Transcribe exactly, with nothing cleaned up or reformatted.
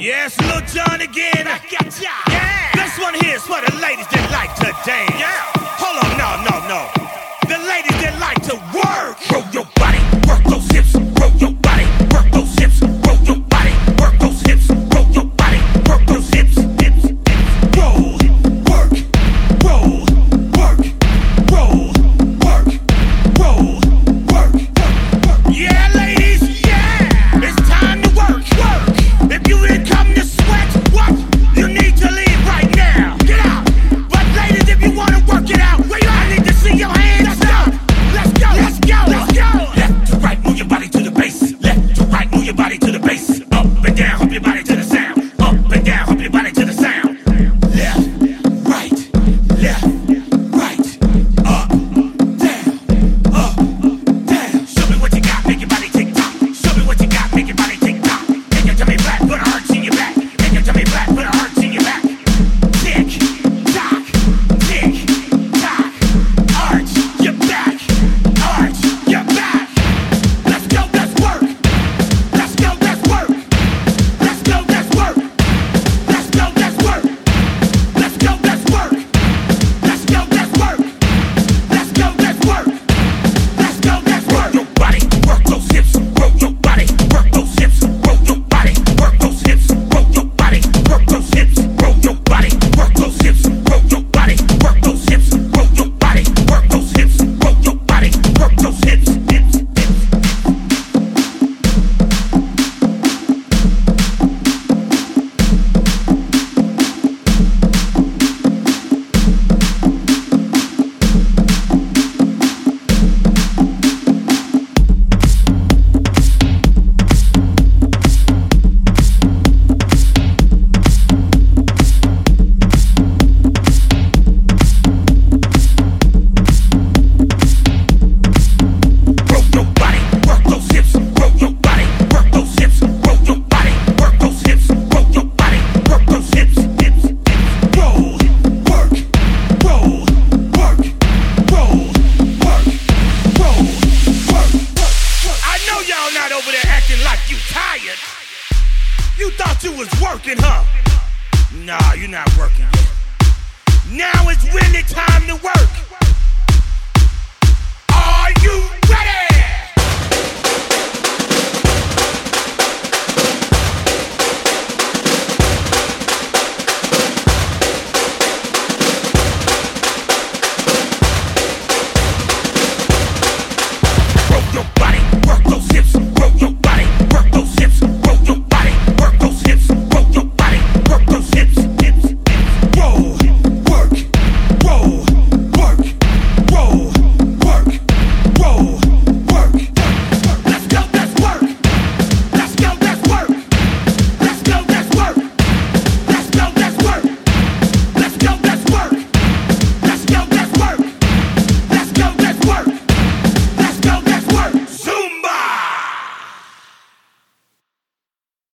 Yes, Lil Jon again. Yeah. This one here is for the ladies that like to dance. Yeah. Hold on, no, no, no. The ladies that like to work. Roll your body, work those hips. Roll your body, work those hips. Roll your body, work those hips. Roll your body, work those hips. Hips, hips. Roll, work, roll, work, roll, work, roll, work, work. Yeah, ladies, yeah. It's time to work, work. If you didn't come to sweat, what? You need to leave right now. Get out. But ladies, if you wanna work it out, wait, I need to see your hands up. Let's go, let's go, let's go. Left to right, move your body to the bass. Left to right, move your body to the bass. Up and down, hump your body to the sound. Up and down, hump your body to the sound. Left, right, left, right. Up, down, up, down. Show me what you got, make your body tick tock. Show me what you got, make your body tick tock. Make your tummy flat, put a arch in your back. Make your tummy flat, put a arch in your back. Tick, tock, tick, tock. Arch your back, arch your back. Let's go, let's work. Let's go, let's work. Let's go, let's work. Let's go, let's work. Let's go, let's work. Let's go, let's work. Let's go, let's work. Let's go, let's work. Your body, work those hips. Roll your body, work those hips. Roll your body, work those hips. Roll your body, work those hips. Roll your body, work those hips. Roll your body, work those hips. Roll your body, work those hips. Roll your body, work those hips. Hips, hips. Roll your body, work those hips. Roll your body, work those hips. Roll your body, work those hips. Roll your body, work those hips. Hips, hips. Roll, work, roll, work, roll, work, roll, work, work. I know y'all not over there acting like you tired. You thought you was working, huh? Nah, you're not working yet. Now it's really time to work. Are you